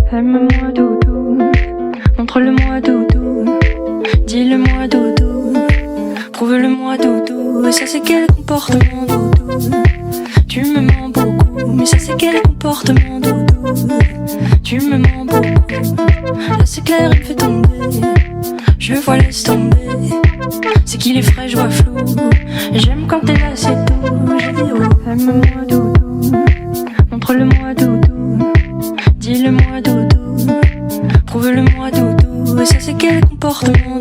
Aime-moi doudou, montre-le-moi doudou, dis-le-moi doudou, prouve-le-moi doudou. Ça c'est quel comportement doudou? Tu me mens beaucoup, mais ça c'est quel comportement doudou? Tu me mens beaucoup, là c'est clair il me fait tomber. Je vois laisse tomber, c'est qu'il est frais, je vois flou. J'aime quand t'es là c'est tout. J'ai dit oh, aime-moi doudou, montre-le-moi doudou, dis-le-moi doudou, prouve-le-moi doudou. Ça c'est quel comportement